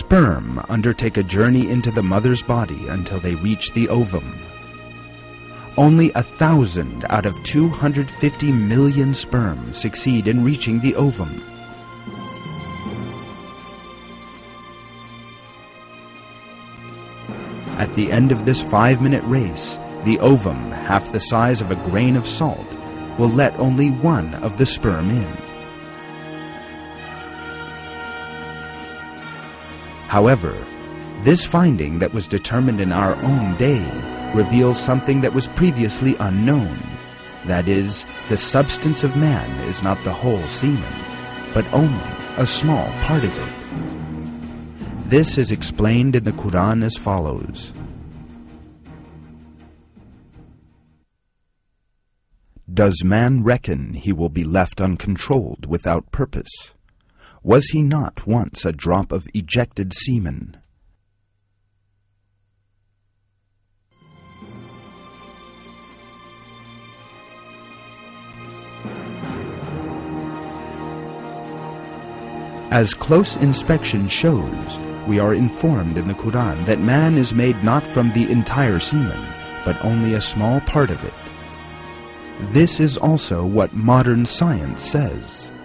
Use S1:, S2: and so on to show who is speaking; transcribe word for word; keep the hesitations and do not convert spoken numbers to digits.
S1: Sperm undertake a journey into the mother's body until they reach the ovum. Only a thousand out of two hundred fifty million sperm succeed in reaching the ovum. At the end of this five-minute race, the ovum, half the size of a grain of salt, will let only one of the sperm in. However, this finding that was determined in our own day reveals something that was previously unknown. That is, the substance of man is not the whole semen, but only a small part of it. This is explained in the Quran as follows. Does man reckon he will be left uncontrolled without purpose? Was he not once a drop of ejected semen? As close inspection shows, we are informed in the Quran that man is made not from the entire semen, but only a small part of it. This is also what modern science says.